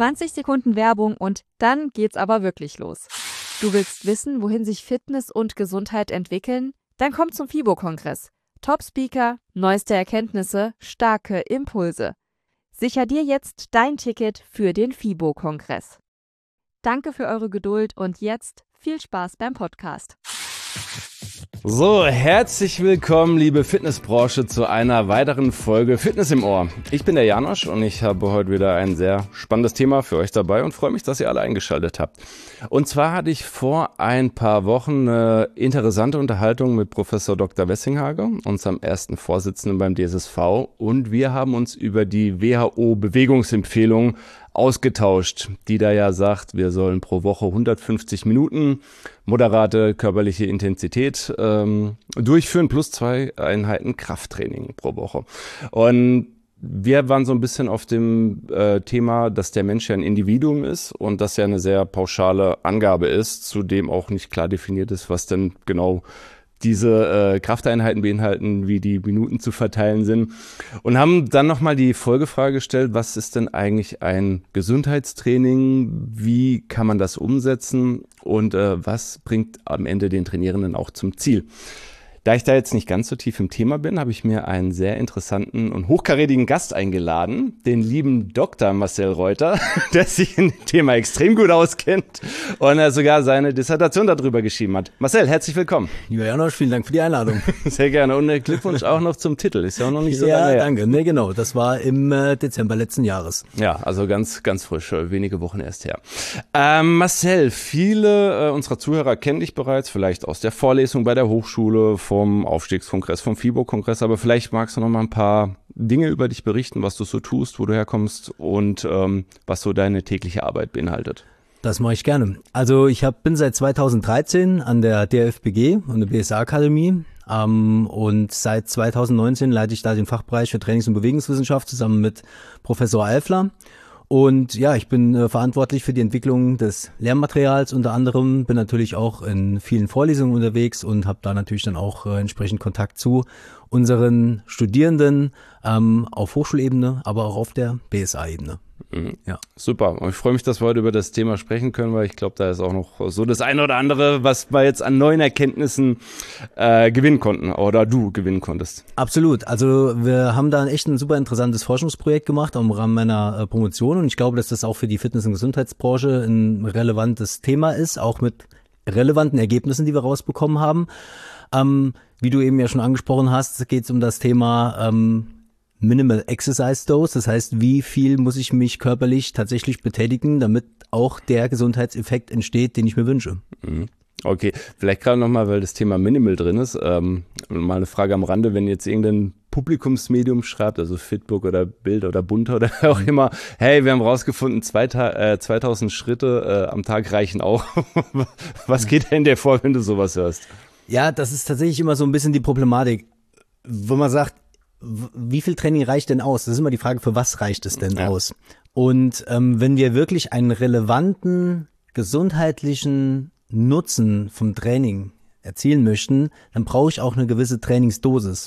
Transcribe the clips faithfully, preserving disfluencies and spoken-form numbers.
zwanzig Sekunden Werbung und dann geht's aber wirklich los. Du willst wissen, wohin sich Fitness und Gesundheit entwickeln? Dann komm zum FIBO-Kongress. Top-Speaker, neueste Erkenntnisse, starke Impulse. Sicher dir jetzt dein Ticket für den FIBO-Kongress. Danke für eure Geduld und jetzt viel Spaß beim Podcast. So, herzlich willkommen, liebe Fitnessbranche, zu einer weiteren Folge Fitness im Ohr. Ich bin der Janosch und ich habe heute wieder ein sehr spannendes Thema für euch dabei und freue mich, dass ihr alle eingeschaltet habt. Und zwar hatte ich vor ein paar Wochen eine interessante Unterhaltung mit Professor Doktor Wessinghage, unserem ersten Vorsitzenden beim D S S V, und wir haben uns über die W H O-Bewegungsempfehlung ausgetauscht, die da ja sagt, wir sollen pro Woche hundertfünfzig Minuten moderate körperliche Intensität ähm, durchführen, plus zwei Einheiten Krafttraining pro Woche. Und wir waren so ein bisschen auf dem äh, Thema, dass der Mensch ja ein Individuum ist und das ja eine sehr pauschale Angabe ist, zudem auch nicht klar definiert ist, was denn genau diese äh, Krafteinheiten beinhalten, wie die Minuten zu verteilen sind, und haben dann nochmal die Folgefrage gestellt, was ist denn eigentlich ein Gesundheitstraining, wie kann man das umsetzen und äh, was bringt am Ende den Trainierenden auch zum Ziel. Da ich da jetzt nicht ganz so tief im Thema bin, habe ich mir einen sehr interessanten und hochkarätigen Gast eingeladen, den lieben Doktor Marcel Reuter, der sich in dem Thema extrem gut auskennt und er sogar seine Dissertation darüber geschrieben hat. Marcel, herzlich willkommen. Lieber Janosch, vielen Dank für die Einladung. Sehr gerne und Glückwunsch auch noch zum Titel, ist ja auch noch nicht so ja, lange her. Ja, danke. Nee, genau, das war im äh, Dezember letzten Jahres. Ja, also ganz, ganz frisch, wenige Wochen erst her. Ähm, Marcel, viele äh, unserer Zuhörer kennen dich bereits, vielleicht aus der Vorlesung bei der Hochschule, vom Aufstiegskongress, vom FIBO-Kongress, aber vielleicht magst du noch mal ein paar Dinge über dich berichten, was du so tust, wo du herkommst und ähm, was so deine tägliche Arbeit beinhaltet. Das mache ich gerne. Also ich hab, bin seit zweitausenddreizehn an der D R F B G und der B S A-Akademie ähm, und seit zweitausendneunzehn leite ich da den Fachbereich für Trainings- und Bewegungswissenschaft zusammen mit Professor Alfler. Und ja, ich bin äh, verantwortlich für die Entwicklung des Lehrmaterials unter anderem, bin natürlich auch in vielen Vorlesungen unterwegs und habe da natürlich dann auch äh, entsprechend Kontakt zu unseren Studierenden ähm, auf Hochschulebene, aber auch auf der B S A-Ebene. Mhm. Ja. Super. Und ich freue mich, dass wir heute über das Thema sprechen können, weil ich glaube, da ist auch noch so das eine oder andere, was wir jetzt an neuen Erkenntnissen äh, gewinnen konnten oder du gewinnen konntest. Absolut. Also wir haben da echt ein super interessantes Forschungsprojekt gemacht im Rahmen meiner äh, Promotion und ich glaube, dass das auch für die Fitness- und Gesundheitsbranche ein relevantes Thema ist, auch mit relevanten Ergebnissen, die wir rausbekommen haben. Ähm, wie du eben ja schon angesprochen hast, geht es um das Thema ähm, Minimal Exercise Dose, das heißt, wie viel muss ich mich körperlich tatsächlich betätigen, damit auch der Gesundheitseffekt entsteht, den ich mir wünsche. Okay, vielleicht gerade nochmal, weil das Thema Minimal drin ist, ähm, mal eine Frage am Rande, wenn jetzt irgendein Publikumsmedium schreibt, also Fitbook oder Bild oder Bunter oder auch immer, hey, wir haben rausgefunden, zweitausend Schritte äh, am Tag reichen auch. Was geht denn dir vor, wenn du sowas hörst? Ja, das ist tatsächlich immer so ein bisschen die Problematik, wo man sagt, wie viel Training reicht denn aus? Das ist immer die Frage, für was reicht es denn ja. aus? Und ähm, wenn wir wirklich einen relevanten gesundheitlichen Nutzen vom Training erzielen möchten, dann brauche ich auch eine gewisse Trainingsdosis.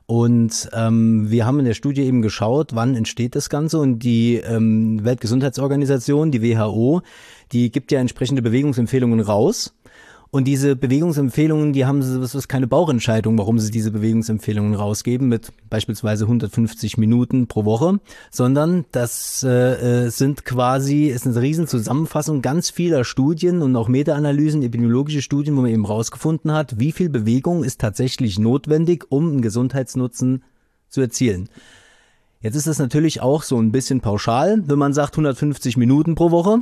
Und ähm, wir haben in der Studie eben geschaut, wann entsteht das Ganze, und die ähm, Weltgesundheitsorganisation, die W H O, die gibt ja entsprechende Bewegungsempfehlungen raus. Und diese Bewegungsempfehlungen, die haben sie, das ist keine Bauchentscheidung, warum sie diese Bewegungsempfehlungen rausgeben mit beispielsweise hundertfünfzig Minuten pro Woche, sondern das äh, sind quasi, ist eine riesen Zusammenfassung ganz vieler Studien und auch Meta-Analysen, epidemiologische Studien, wo man eben rausgefunden hat, wie viel Bewegung ist tatsächlich notwendig, um einen Gesundheitsnutzen zu erzielen. Jetzt ist das natürlich auch so ein bisschen pauschal, wenn man sagt hundertfünfzig Minuten pro Woche,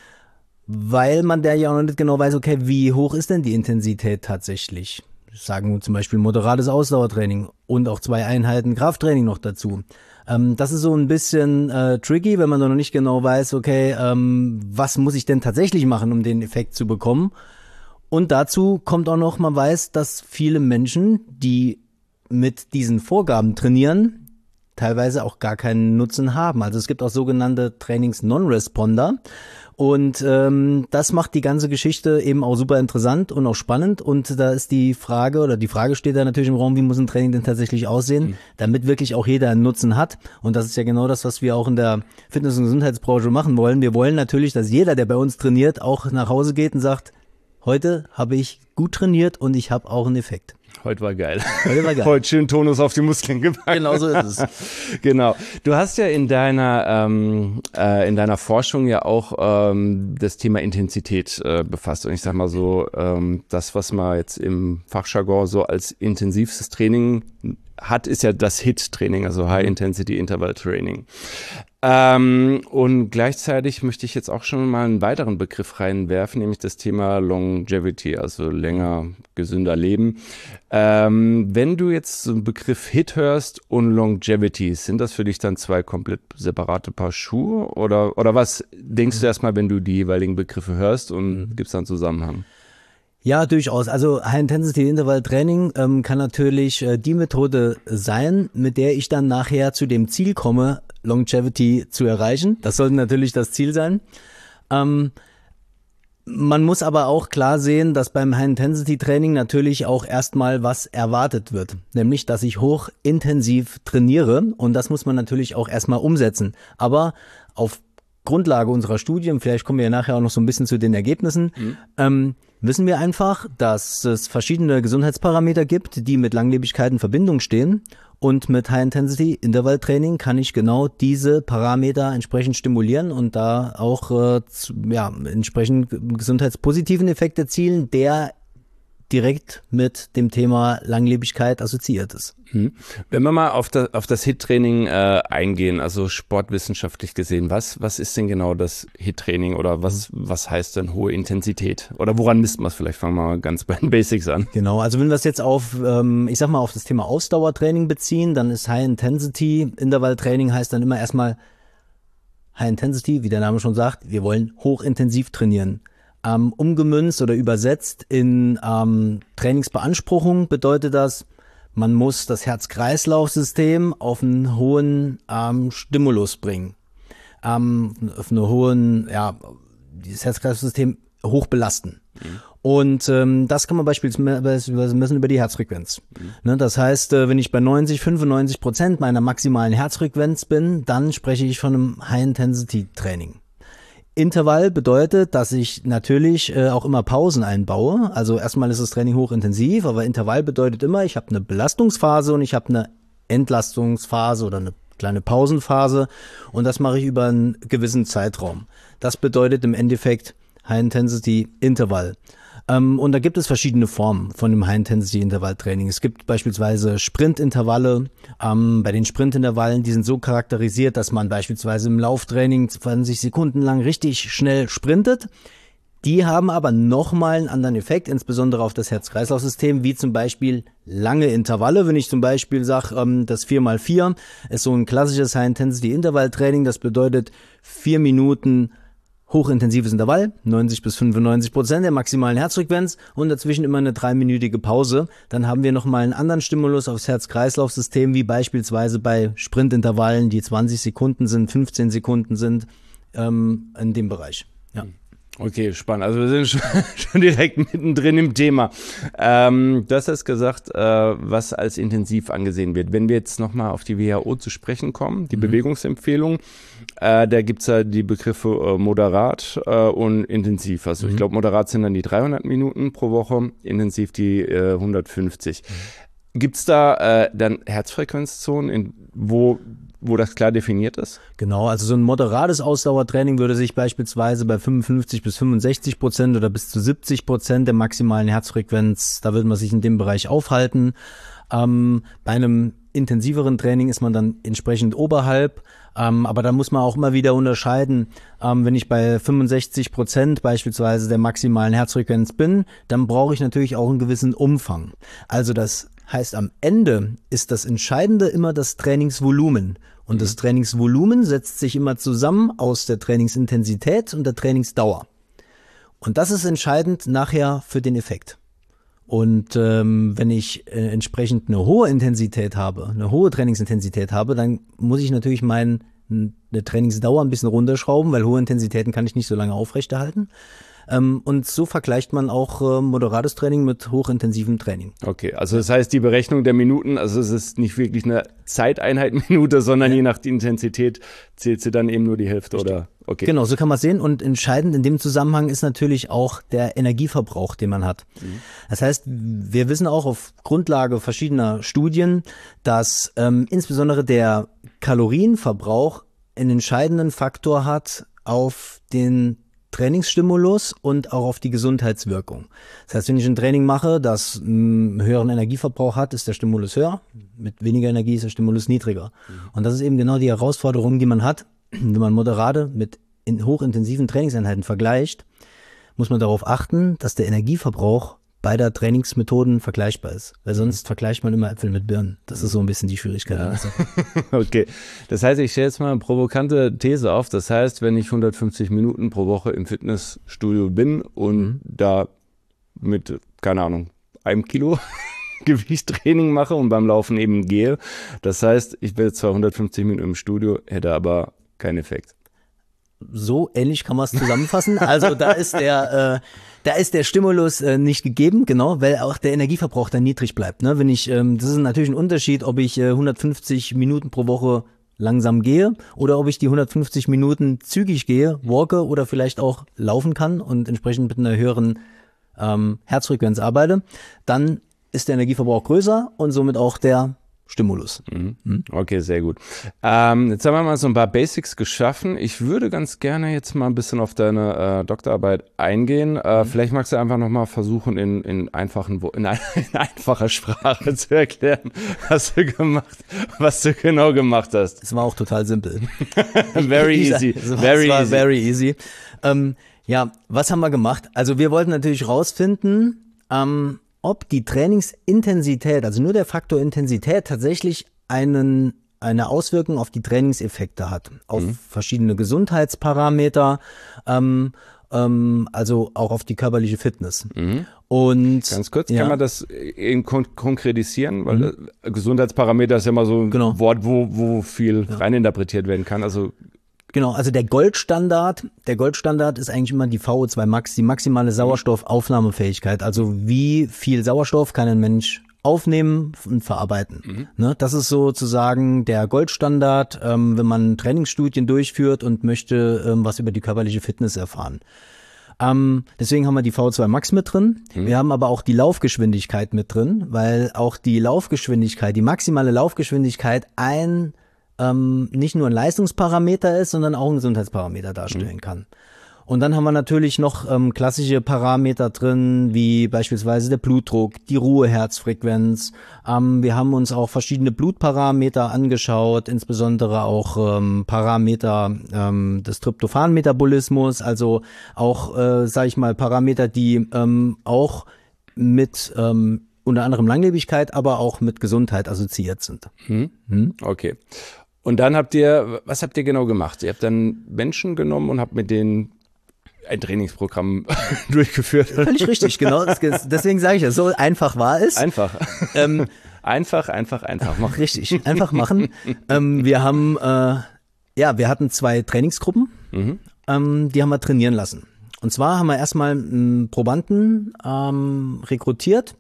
weil man da ja auch noch nicht genau weiß, okay, wie hoch ist denn die Intensität tatsächlich? Sagen wir zum Beispiel moderates Ausdauertraining und auch zwei Einheiten Krafttraining noch dazu. Ähm, das ist so ein bisschen äh, tricky, wenn man noch nicht genau weiß, okay, ähm, was muss ich denn tatsächlich machen, um den Effekt zu bekommen? Und dazu kommt auch noch, man weiß, dass viele Menschen, die mit diesen Vorgaben trainieren, teilweise auch gar keinen Nutzen haben. Also es gibt auch sogenannte Trainings-Non-Responder. Und ähm, das macht die ganze Geschichte eben auch super interessant und auch spannend. Und da ist die Frage, oder die Frage steht da natürlich im Raum, wie muss ein Training denn tatsächlich aussehen, mhm. damit wirklich auch jeder einen Nutzen hat. Und das ist ja genau das, was wir auch in der Fitness- und Gesundheitsbranche machen wollen. Wir wollen natürlich, dass jeder, der bei uns trainiert, auch nach Hause geht und sagt, heute habe ich gut trainiert und ich habe auch einen Effekt. Heute war geil. Heute war geil. Heute schön Tonus auf die Muskeln gepackt. Genau so ist es. Genau. Du hast ja in deiner ähm, äh, in deiner Forschung ja auch ähm, das Thema Intensität äh, befasst. Und ich sag mal so, ähm, das, was man jetzt im Fachjargon so als intensivstes Training hat, ist ja das H I T-Training, also High Intensity Interval Training. Ähm, und gleichzeitig möchte ich jetzt auch schon mal einen weiteren Begriff reinwerfen, nämlich das Thema Longevity, also länger, gesünder Leben. Ähm, wenn du jetzt so einen Begriff H I T hörst und Longevity, sind das für dich dann zwei komplett separate Paar Schuhe? Oder, oder was denkst du erstmal, wenn du die jeweiligen Begriffe hörst und mhm. gibt es da einen Zusammenhang? Ja, durchaus. Also High-Intensity-Interval-Training ähm, kann natürlich äh, die Methode sein, mit der ich dann nachher zu dem Ziel komme, Longevity zu erreichen. Das sollte natürlich das Ziel sein. Ähm, man muss aber auch klar sehen, dass beim High-Intensity-Training natürlich auch erstmal was erwartet wird. Nämlich, dass ich hochintensiv trainiere und das muss man natürlich auch erstmal umsetzen. Aber auf Grundlage unserer Studien, vielleicht kommen wir ja nachher auch noch so ein bisschen zu den Ergebnissen, mhm. ähm, wissen wir einfach, dass es verschiedene Gesundheitsparameter gibt, die mit Langlebigkeit in Verbindung stehen. Und mit High-Intensity-Intervalltraining kann ich genau diese Parameter entsprechend stimulieren und da auch äh, zu, ja, entsprechend gesundheitspositiven Effekt erzielen, der direkt mit dem Thema Langlebigkeit assoziiert ist. Hm. Wenn wir mal auf das, auf das H I T-Training äh, eingehen, also sportwissenschaftlich gesehen, was, was ist denn genau das H I T-Training oder was, was heißt denn hohe Intensität? Oder woran misst man es? Vielleicht fangen wir mal ganz bei den Basics an. Genau, also wenn wir es jetzt auf, ähm, ich sag mal, auf das Thema Ausdauertraining beziehen, dann ist High-Intensity-Intervalltraining heißt dann immer erstmal High-Intensity, wie der Name schon sagt, wir wollen hochintensiv trainieren. Ähm, umgemünzt oder übersetzt in ähm, Trainingsbeanspruchung bedeutet das, man muss das Herz-Kreislauf-System auf einen hohen ähm, Stimulus bringen. Ähm, auf einen hohen, ja, dieses Herz-Kreislauf-System hoch belasten. Mhm. Und ähm, das kann man beispielsweise messen über die Herzfrequenz. Mhm. Ne, das heißt, äh, wenn ich bei neunzig, fünfundneunzig Prozent meiner maximalen Herzfrequenz bin, dann spreche ich von einem High-Intensity-Training. Intervall bedeutet, dass ich natürlich äh, auch immer Pausen einbaue. Also erstmal ist das Training hochintensiv, aber Intervall bedeutet immer, ich habe eine Belastungsphase und ich habe eine Entlastungsphase oder eine kleine Pausenphase und das mache ich über einen gewissen Zeitraum. Das bedeutet im Endeffekt High-Intensity-Intervall. Ähm, und da gibt es verschiedene Formen von dem High-Intensity-Intervall-Training. Es gibt beispielsweise Sprintintervalle. Ähm, bei den Sprintintervallen, die sind so charakterisiert, dass man beispielsweise im Lauftraining zwanzig Sekunden lang richtig schnell sprintet. Die haben aber nochmal einen anderen Effekt, insbesondere auf das Herz-Kreislauf-System, wie zum Beispiel lange Intervalle. Wenn ich zum Beispiel sage, ähm, das vier mal vier ist so ein klassisches High-Intensity-Intervall-Training. Das bedeutet vier Minuten hochintensives Intervall, neunzig bis fünfundneunzig Prozent der maximalen Herzfrequenz und dazwischen immer eine dreiminütige Pause. Dann haben wir nochmal einen anderen Stimulus aufs Herz-Kreislauf-System, wie beispielsweise bei Sprintintervallen, die zwanzig Sekunden sind, fünfzehn Sekunden sind, ähm, in dem Bereich. Ja. Okay, spannend. Also wir sind schon, schon direkt mittendrin im Thema. Ähm, du hast jetzt gesagt, äh, was als intensiv angesehen wird. Wenn wir jetzt nochmal auf die W H O zu sprechen kommen, die mhm. Bewegungsempfehlung, äh, da gibt's ja die Begriffe äh, moderat äh, und intensiv. Also mhm. ich glaube, moderat sind dann die dreihundert Minuten pro Woche, intensiv die äh, hundertfünfzig. Mhm. Gibt's da äh, dann Herzfrequenzzonen, in, wo wo das klar definiert ist? Genau, also so ein moderates Ausdauertraining würde sich beispielsweise bei fünfundfünfzig bis fünfundsechzig Prozent oder bis zu siebzig Prozent der maximalen Herzfrequenz, da würde man sich in dem Bereich aufhalten. Ähm, bei einem intensiveren Training ist man dann entsprechend oberhalb, ähm, aber da muss man auch immer wieder unterscheiden, ähm, wenn ich bei fünfundsechzig Prozent beispielsweise der maximalen Herzfrequenz bin, dann brauche ich natürlich auch einen gewissen Umfang. Also das heißt, am Ende ist das Entscheidende immer das Trainingsvolumen. Und mhm. das Trainingsvolumen setzt sich immer zusammen aus der Trainingsintensität und der Trainingsdauer. Und das ist entscheidend nachher für den Effekt. Und ähm, wenn ich äh, entsprechend eine hohe Intensität habe, eine hohe Trainingsintensität habe, dann muss ich natürlich mein, eine Trainingsdauer ein bisschen runterschrauben, weil hohe Intensitäten kann ich nicht so lange aufrechterhalten. Ähm, und so vergleicht man auch äh, moderates Training mit hochintensivem Training. Okay, also das heißt, die Berechnung der Minuten, also es ist nicht wirklich eine Zeiteinheit Minute, sondern ja. je nach der Intensität zählt sie dann eben nur die Hälfte. Richtig. Oder? Okay. Genau, so kann man es sehen. Und entscheidend in dem Zusammenhang ist natürlich auch der Energieverbrauch, den man hat. Mhm. Das heißt, wir wissen auch auf Grundlage verschiedener Studien, dass ähm, insbesondere der Kalorienverbrauch einen entscheidenden Faktor hat auf den Trainingsstimulus und auch auf die Gesundheitswirkung. Das heißt, wenn ich ein Training mache, das einen höheren Energieverbrauch hat, ist der Stimulus höher. Mit weniger Energie ist der Stimulus niedriger. Mhm. Und das ist eben genau die Herausforderung, die man hat. Wenn man moderate mit in hochintensiven Trainingseinheiten vergleicht, muss man darauf achten, dass der Energieverbrauch beider Trainingsmethoden vergleichbar ist. Weil sonst vergleicht man immer Äpfel mit Birnen. Das ist so ein bisschen die Schwierigkeit. Ja. Okay, das heißt, ich stelle jetzt mal eine provokante These auf. Das heißt, wenn ich hundertfünfzig Minuten pro Woche im Fitnessstudio bin und mhm. da mit, keine Ahnung, einem Kilo Gewichttraining mache und beim Laufen eben gehe, das heißt, ich bin zwar hundertfünfzig Minuten im Studio, hätte aber keinen Effekt. So ähnlich kann man es zusammenfassen. Also da ist der, äh, da ist der Stimulus äh, nicht gegeben, genau, weil auch der Energieverbrauch dann niedrig bleibt. Ne? Wenn ich, ähm, das ist natürlich ein Unterschied, ob ich äh, hundertfünfzig Minuten pro Woche langsam gehe oder ob ich die hundertfünfzig Minuten zügig gehe, walke oder vielleicht auch laufen kann und entsprechend mit einer höheren ähm, Herzfrequenz arbeite. Dann ist der Energieverbrauch größer und somit auch der Stimulus. Mhm. Okay, sehr gut. Ähm, jetzt haben wir mal so ein paar Basics geschaffen. Ich würde ganz gerne jetzt mal ein bisschen auf deine äh, Doktorarbeit eingehen. Äh, mhm. Vielleicht magst du einfach nochmal versuchen, in, in, einfachen, in, ein, in einfacher Sprache zu erklären, was du gemacht, was du genau gemacht hast. Es war auch total simpel. Very easy. Es war, very, es war easy. very easy. Ähm, ja, was haben wir gemacht? Also wir wollten natürlich rausfinden, ähm, ob die Trainingsintensität, also nur der Faktor Intensität tatsächlich einen, eine Auswirkung auf die Trainingseffekte hat, auf mhm. verschiedene Gesundheitsparameter, ähm, ähm, also auch auf die körperliche Fitness. Mhm. Und ganz kurz, ja. kann man das eben kon- konkretisieren? Weil mhm. Gesundheitsparameter ist ja immer so ein genau. Wort, wo, wo viel ja. reininterpretiert werden kann. Also Genau, also der Goldstandard, der Goldstandard ist eigentlich immer die V O zwei Max, die maximale Sauerstoffaufnahmefähigkeit. Also wie viel Sauerstoff kann ein Mensch aufnehmen und verarbeiten. Mhm. Ne, das ist sozusagen der Goldstandard, ähm, wenn man Trainingsstudien durchführt und möchte ähm, was über die körperliche Fitness erfahren. Ähm, deswegen haben wir die V O zwei Max mit drin. Mhm. Wir haben aber auch die Laufgeschwindigkeit mit drin, weil auch die Laufgeschwindigkeit, die maximale Laufgeschwindigkeit ein Ähm, nicht nur ein Leistungsparameter ist, sondern auch ein Gesundheitsparameter darstellen mhm. kann. Und dann haben wir natürlich noch ähm, klassische Parameter drin, wie beispielsweise der Blutdruck, die Ruheherzfrequenz. Ähm, wir haben uns auch verschiedene Blutparameter angeschaut, insbesondere auch ähm, Parameter ähm, des Tryptophan-Metabolismus, also auch, äh, sage ich mal, Parameter, die ähm, auch mit ähm, unter anderem Langlebigkeit, aber auch mit Gesundheit assoziiert sind. Mhm. Mhm. Okay. Und dann habt ihr, was habt ihr genau gemacht? Ihr habt dann Menschen genommen und habt mit denen ein Trainingsprogramm durchgeführt. Völlig richtig, genau. Deswegen sage ich ja, so einfach war es. Einfach. Ähm, einfach, einfach, einfach machen. Richtig, einfach machen. ähm, wir haben, äh, ja, wir hatten zwei Trainingsgruppen, mhm. ähm, die haben wir trainieren lassen. Und zwar haben wir erstmal einen Probanden ähm, rekrutiert,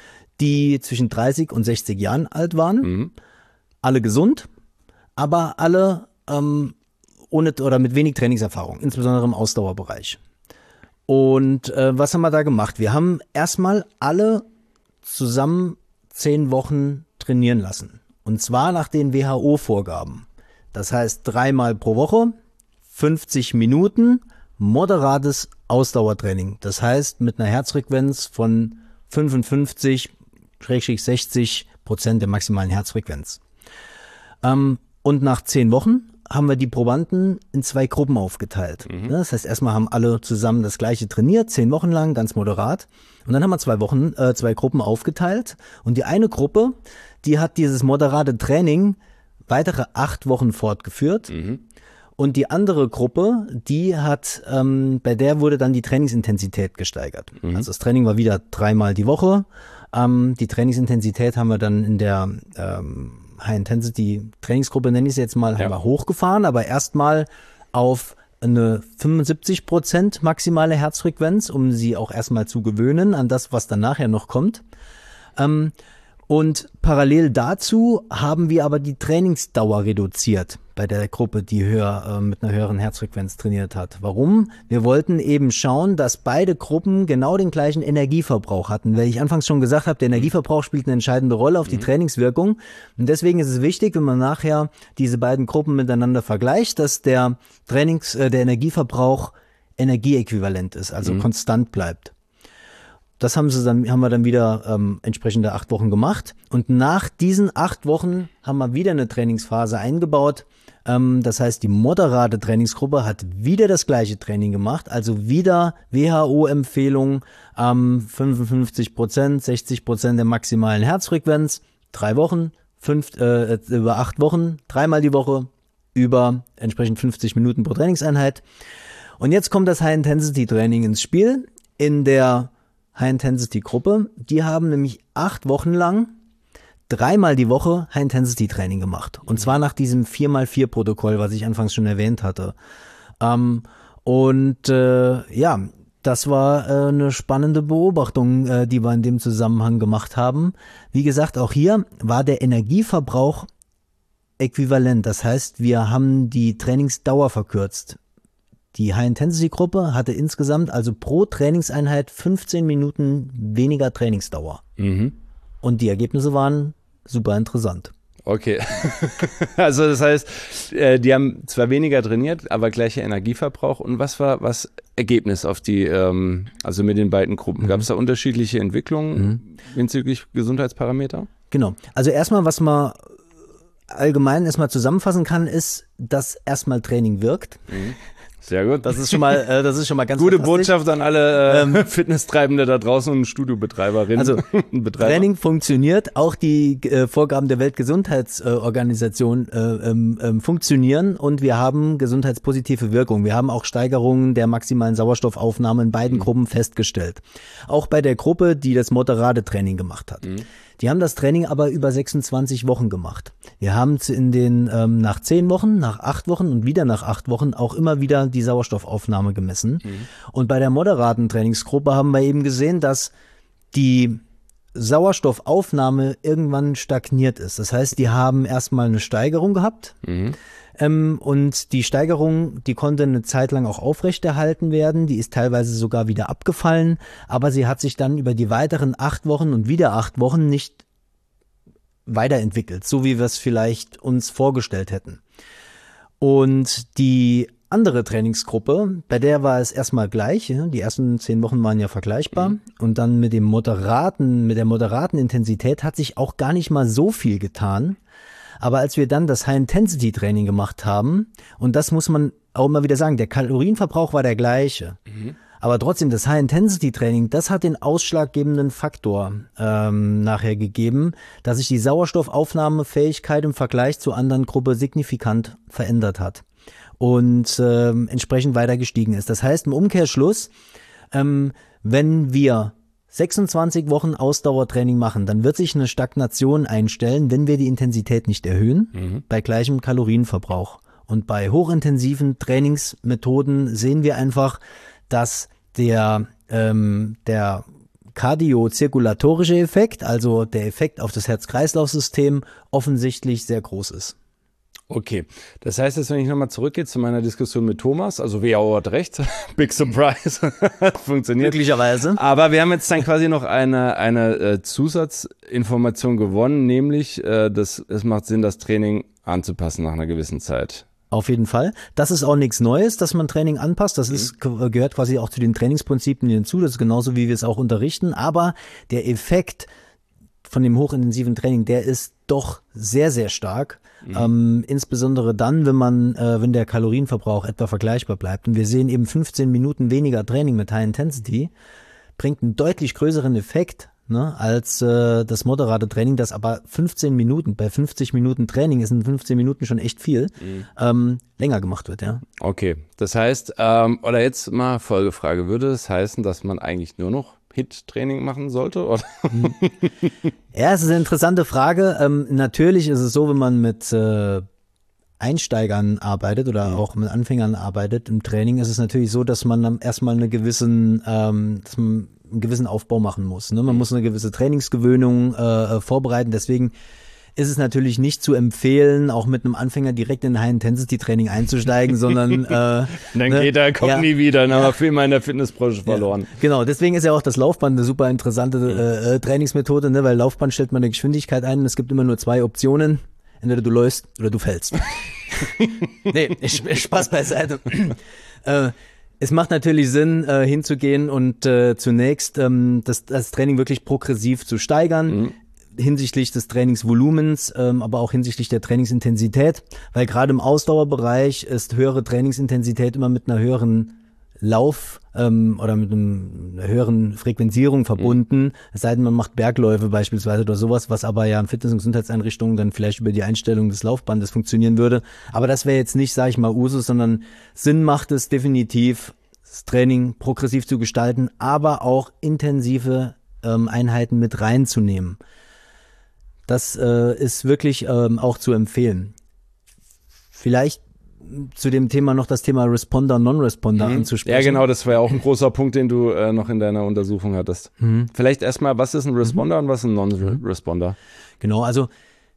die zwischen dreißig und sechzig Jahren alt waren, mhm. alle gesund, aber alle ähm, ohne oder mit wenig Trainingserfahrung, insbesondere im Ausdauerbereich. Und äh, was haben wir da gemacht? Wir haben erstmal alle zusammen zehn Wochen trainieren lassen. Und zwar nach den W H O-Vorgaben. Das heißt dreimal pro Woche, fünfzig Minuten, moderates Ausdauertraining. Das heißt mit einer Herzfrequenz von fünfundfünfzig, sechzig Prozent der maximalen Herzfrequenz. Ähm, und nach zehn Wochen haben wir die Probanden in zwei Gruppen aufgeteilt. Mhm. Das heißt, erstmal haben alle zusammen das Gleiche trainiert, zehn Wochen lang, ganz moderat. Und dann haben wir zwei Wochen, äh, zwei Gruppen aufgeteilt. Und die eine Gruppe, die hat dieses moderate Training weitere acht Wochen fortgeführt. Mhm. Und die andere Gruppe, die hat, ähm, bei der wurde dann die Trainingsintensität gesteigert. Mhm. Also das Training war wieder dreimal die Woche. Ähm, die Trainingsintensität haben wir dann in der ähm, High-Intensity-Trainingsgruppe, nenne ich es jetzt mal, ja. haben wir hochgefahren, aber erstmal auf eine fünfundsiebzig Prozent maximale Herzfrequenz, um sie auch erstmal zu gewöhnen an das, was dann nachher noch kommt. Ähm, und parallel dazu haben wir aber die Trainingsdauer reduziert bei der Gruppe, die höher, äh, mit einer höheren Herzfrequenz trainiert hat. Warum? Wir wollten eben schauen, dass beide Gruppen genau den gleichen Energieverbrauch hatten. Weil ich anfangs schon gesagt habe, der Energieverbrauch spielt eine entscheidende Rolle auf die mhm. Trainingswirkung. Und deswegen ist es wichtig, wenn man nachher diese beiden Gruppen miteinander vergleicht, dass der Trainings, äh, der Energieverbrauch energieäquivalent ist, also mhm. konstant bleibt. Das haben sie dann, haben wir dann wieder ähm, entsprechende acht Wochen gemacht. Und nach diesen acht Wochen haben wir wieder eine Trainingsphase eingebaut. Ähm, das heißt, die moderate Trainingsgruppe hat wieder das gleiche Training gemacht. Also wieder W H O-Empfehlung, ähm, fünfundfünfzig Prozent, sechzig Prozent der maximalen Herzfrequenz. Drei Wochen, fünf, äh, über acht Wochen, dreimal die Woche, über entsprechend fünfzig Minuten pro Trainingseinheit. Und jetzt kommt das High-Intensity-Training ins Spiel. In der High-Intensity-Gruppe, die haben nämlich acht Wochen lang dreimal die Woche High-Intensity-Training gemacht. Und zwar nach diesem vier mal vier Protokoll, was ich anfangs schon erwähnt hatte. Ähm, und äh, ja, das war äh, eine spannende Beobachtung, äh, die wir in dem Zusammenhang gemacht haben. Wie gesagt, auch hier war der Energieverbrauch äquivalent. Das heißt, wir haben die Trainingsdauer verkürzt. Die High-Intensity-Gruppe hatte insgesamt also pro Trainingseinheit fünfzehn Minuten weniger Trainingsdauer. Mhm. Und die Ergebnisse waren super interessant. Okay. Also das heißt, die haben zwar weniger trainiert, aber gleicher Energieverbrauch. Und was war das Ergebnis auf die, also mit den beiden Gruppen? Mhm. Gab es da unterschiedliche Entwicklungen mhm. hinsichtlich Gesundheitsparameter? Genau. Also erstmal, was man allgemein erstmal zusammenfassen kann, ist, dass erstmal Training wirkt. Mhm. Sehr gut. Das ist schon mal, äh, das ist schon mal ganz gute Botschaft an alle äh, ähm, Fitnesstreibende da draußen und Studiobetreiberinnen. Also und Betreiber. Training funktioniert, auch die äh, Vorgaben der Weltgesundheitsorganisation äh, ähm, ähm, funktionieren und wir haben gesundheitspositive Wirkung. Wir haben auch Steigerungen der maximalen Sauerstoffaufnahme in beiden mhm. Gruppen festgestellt. Auch bei der Gruppe, die das moderate Training gemacht hat. Mhm. Die haben das Training aber über sechsundzwanzig Wochen gemacht. Wir haben in den ähm, nach zehn Wochen, nach acht Wochen und wieder nach acht Wochen auch immer wieder die Sauerstoffaufnahme gemessen. Mhm. Und bei der moderaten Trainingsgruppe haben wir eben gesehen, dass die Sauerstoffaufnahme irgendwann stagniert ist. Das heißt, die haben erstmal eine Steigerung gehabt. Mhm. Ähm, und die Steigerung, die konnte eine Zeit lang auch aufrechterhalten werden, die ist teilweise sogar wieder abgefallen, aber sie hat sich dann über die weiteren acht Wochen und wieder acht Wochen nicht weiterentwickelt, so wie wir es vielleicht uns vorgestellt hätten. Und die andere Trainingsgruppe, bei der war es erstmal gleich, die ersten zehn Wochen waren ja vergleichbar mhm. und dann mit dem moderaten, mit der moderaten Intensität hat sich auch gar nicht mal so viel getan. Aber als wir dann das High-Intensity-Training gemacht haben, und das muss man auch immer wieder sagen, der Kalorienverbrauch war der gleiche, mhm. aber trotzdem das High-Intensity-Training, das hat den ausschlaggebenden Faktor ähm, nachher gegeben, dass sich die Sauerstoffaufnahmefähigkeit im Vergleich zur anderen Gruppe signifikant verändert hat und ähm, entsprechend weiter gestiegen ist. Das heißt im Umkehrschluss, ähm, wenn wir sechsundzwanzig Wochen Ausdauertraining machen, dann wird sich eine Stagnation einstellen, wenn wir die Intensität nicht erhöhen, mhm. bei gleichem Kalorienverbrauch. Und bei hochintensiven Trainingsmethoden sehen wir einfach, dass der, ähm, der kardiozirkulatorische Effekt, also der Effekt auf das Herz-Kreislauf-System, offensichtlich sehr groß ist. Okay, das heißt jetzt, wenn ich nochmal zurückgehe zu meiner Diskussion mit Thomas, also W H O hat recht, big surprise, funktioniert. Möglicherweise. Aber wir haben jetzt dann quasi noch eine, eine äh, Zusatzinformation gewonnen, nämlich, äh, dass es macht Sinn, das Training anzupassen nach einer gewissen Zeit. Auf jeden Fall. Das ist auch nichts Neues, dass man Training anpasst. Das ist, mhm. gehört quasi auch zu den Trainingsprinzipien hinzu. Das ist genauso, wie wir es auch unterrichten. Aber der Effekt von dem hochintensiven Training, der ist doch sehr, sehr stark. Mhm. Ähm, insbesondere dann, wenn man, äh, wenn der Kalorienverbrauch etwa vergleichbar bleibt. Und wir sehen eben fünfzehn Minuten weniger Training mit High Intensity, bringt einen deutlich größeren Effekt ne, als äh, das moderate Training, das aber fünfzehn Minuten, bei fünfzig Minuten Training ist in fünfzehn Minuten schon echt viel, mhm. ähm, länger gemacht wird, ja. Okay, das heißt, ähm, oder jetzt mal Folgefrage, würde es heißen, dass man eigentlich nur noch H I I T-Training machen sollte? Oder? Ja, es ist eine interessante Frage. Ähm, natürlich ist es so, wenn man mit äh, Einsteigern arbeitet oder mhm. auch mit Anfängern arbeitet im Training, ist es natürlich so, dass man dann erstmal eine gewissen, ähm, dass man einen gewissen Aufbau machen muss. Ne? Man mhm. muss eine gewisse Trainingsgewöhnung äh, vorbereiten. Deswegen ist es natürlich nicht zu empfehlen, auch mit einem Anfänger direkt in ein High-Intensity-Training einzusteigen, sondern äh, dann ne? geht er, kommt ja. nie wieder, dann ja. haben wir viel mal in der Fitnessbranche verloren. Ja. Genau, deswegen ist ja auch das Laufband eine super interessante äh, Trainingsmethode, ne? Weil Laufband stellt man eine Geschwindigkeit ein und es gibt immer nur zwei Optionen. Entweder du läufst oder du fällst. Nee, Spaß beiseite. äh, Es macht natürlich Sinn, äh, hinzugehen und äh, zunächst ähm, das, das Training wirklich progressiv zu steigern, mhm. hinsichtlich des Trainingsvolumens, ähm, aber auch hinsichtlich der Trainingsintensität, weil gerade im Ausdauerbereich ist höhere Trainingsintensität immer mit einer höheren Lauf ähm, oder mit einem, einer höheren Frequenzierung verbunden, mhm. es sei denn, man macht Bergläufe beispielsweise oder sowas, was aber ja in Fitness- und Gesundheitseinrichtungen dann vielleicht über die Einstellung des Laufbandes funktionieren würde. Aber das wäre jetzt nicht, sage ich mal, Usus, sondern Sinn macht es definitiv, das Training progressiv zu gestalten, aber auch intensive ähm, Einheiten mit reinzunehmen. Das äh, ist wirklich ähm, auch zu empfehlen. Vielleicht zu dem Thema noch das Thema Responder, Non-Responder mhm. anzusprechen. Ja, genau, das war ja auch ein großer Punkt, den du äh, noch in deiner Untersuchung hattest. Mhm. Vielleicht erstmal, was ist ein Responder mhm. und was ist ein Non-Responder? Genau, also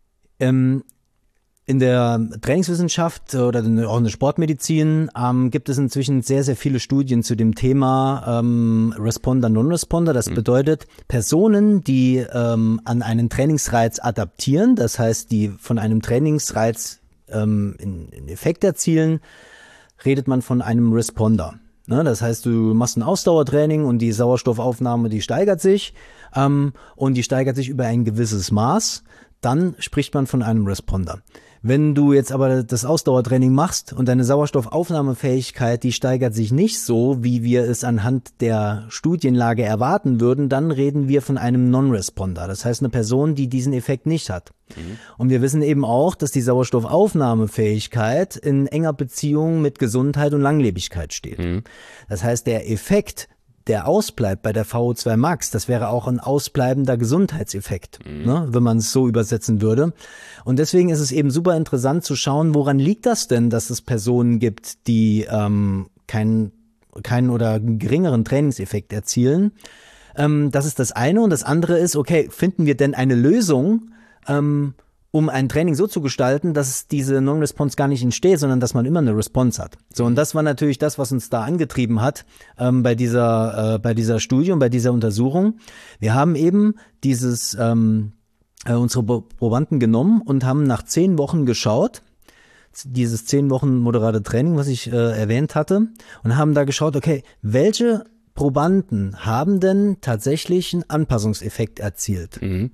ähm, in der Trainingswissenschaft oder auch in der Sportmedizin ähm, gibt es inzwischen sehr, sehr viele Studien zu dem Thema ähm, Responder, Non-Responder. Das mhm. bedeutet, Personen, die ähm, an einen Trainingsreiz adaptieren, das heißt, die von einem Trainingsreiz ähm, in, in Effekt erzielen, redet man von einem Responder. Ne? Das heißt, du machst ein Ausdauertraining und die Sauerstoffaufnahme, die steigert sich ähm, und die steigert sich über ein gewisses Maß. Dann spricht man von einem Responder. Wenn du jetzt aber das Ausdauertraining machst und deine Sauerstoffaufnahmefähigkeit, die steigert sich nicht so, wie wir es anhand der Studienlage erwarten würden, dann reden wir von einem Non-Responder. Das heißt, eine Person, die diesen Effekt nicht hat. Mhm. Und wir wissen eben auch, dass die Sauerstoffaufnahmefähigkeit in enger Beziehung mit Gesundheit und Langlebigkeit steht. Mhm. Das heißt, der Effekt, der ausbleibt bei der V O zwei Max, das wäre auch ein ausbleibender Gesundheitseffekt, mhm. ne, wenn man es so übersetzen würde. Und deswegen ist es eben super interessant zu schauen, woran liegt das denn, dass es Personen gibt, die ähm, keinen keinen oder geringeren Trainingseffekt erzielen. Ähm, das ist das eine. Und das andere ist, okay, finden wir denn eine Lösung, ähm, um ein Training so zu gestalten, dass diese Non-Response gar nicht entsteht, sondern dass man immer eine Response hat. So, und das war natürlich das, was uns da angetrieben hat ähm, bei dieser äh, bei dieser Studie und bei dieser Untersuchung. Wir haben eben dieses ähm, äh, unsere Probanden genommen und haben nach zehn Wochen geschaut, dieses zehn Wochen moderate Training, was ich äh, erwähnt hatte, und haben da geschaut, okay, welche Probanden haben denn tatsächlich einen Anpassungseffekt erzielt? Mhm.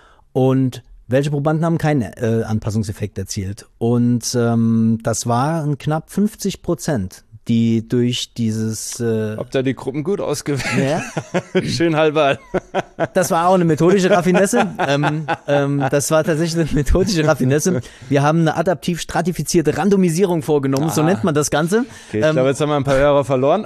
Und welche Probanden haben keinen äh, Anpassungseffekt erzielt? Und ähm, das waren knapp fünfzig Prozent, die durch dieses... Äh, Habt ihr die Gruppen gut ausgewählt? Ja. Schön halber. Das war auch eine methodische Raffinesse. ähm, ähm, das war tatsächlich eine methodische Raffinesse. Wir haben eine adaptiv stratifizierte Randomisierung vorgenommen, ah. so nennt man das Ganze. Okay, ich ähm, glaube, jetzt haben wir ein paar Hörer verloren.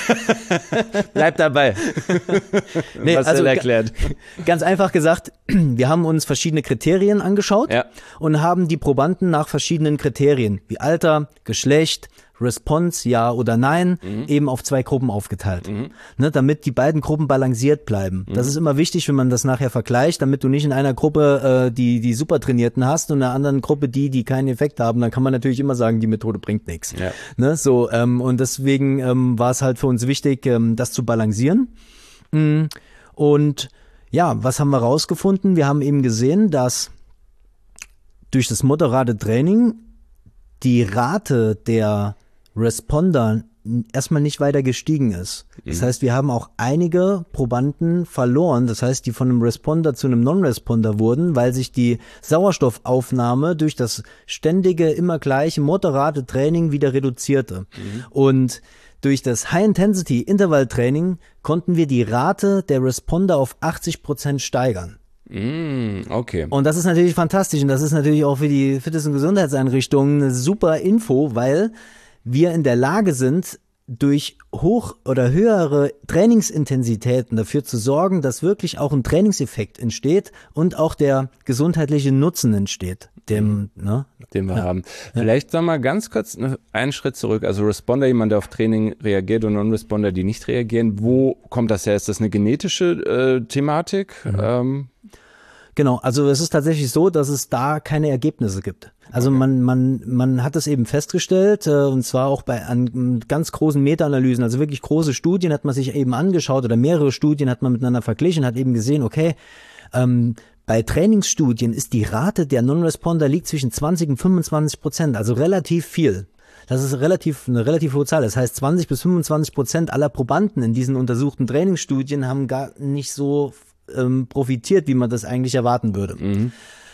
Bleibt dabei. Nee, was also, erklärt. Ganz einfach gesagt, wir haben uns verschiedene Kriterien angeschaut ja. und haben die Probanden nach verschiedenen Kriterien, wie Alter, Geschlecht, Response, ja oder nein, mhm. eben auf zwei Gruppen aufgeteilt, mhm. ne, damit die beiden Gruppen balanciert bleiben. Mhm. Das ist immer wichtig, wenn man das nachher vergleicht, damit du nicht in einer Gruppe äh, die die super Trainierten hast und in einer anderen Gruppe die, die keinen Effekt haben. Dann kann man natürlich immer sagen, die Methode bringt nichts. Ja. Ne, so ähm, und deswegen ähm, war es halt für uns wichtig, ähm, das zu balancieren. Mhm. Und ja, was haben wir rausgefunden? Wir haben eben gesehen, dass durch das moderate Training die Rate der Responder erstmal nicht weiter gestiegen ist. Das heißt, wir haben auch einige Probanden verloren, das heißt, die von einem Responder zu einem Non-Responder wurden, weil sich die Sauerstoffaufnahme durch das ständige, immer gleiche, moderate Training wieder reduzierte. Mhm. Und durch das High-Intensity-Intervall-Training konnten wir die Rate der Responder auf achtzig Prozent steigern. Mm, okay. Und das ist natürlich fantastisch und das ist natürlich auch für die Fitness- und Gesundheitseinrichtungen eine super Info, weil wir in der Lage sind, durch hoch oder höhere Trainingsintensitäten dafür zu sorgen, dass wirklich auch ein Trainingseffekt entsteht und auch der gesundheitliche Nutzen entsteht, dem, ne? den wir ja. haben. Vielleicht sagen wir mal ganz kurz einen Schritt zurück. Also Responder, jemand, der auf Training reagiert und Non-Responder, die nicht reagieren. Wo kommt das her? Ist das eine genetische äh, Thematik? Mhm. Ähm, Genau, also es ist tatsächlich so, dass es da keine Ergebnisse gibt. Also okay. man man man hat es eben festgestellt, äh, und zwar auch bei an ganz großen Meta-Analysen, also wirklich große Studien hat man sich eben angeschaut oder mehrere Studien hat man miteinander verglichen, hat eben gesehen, okay, ähm, bei Trainingsstudien ist die Rate der Non-Responder liegt zwischen zwanzig und fünfundzwanzig Prozent, also relativ viel. Das ist relativ eine relativ hohe Zahl. Das heißt, zwanzig bis fünfundzwanzig Prozent aller Probanden in diesen untersuchten Trainingsstudien haben gar nicht so ähm, profitiert, wie man das eigentlich erwarten würde. Mhm.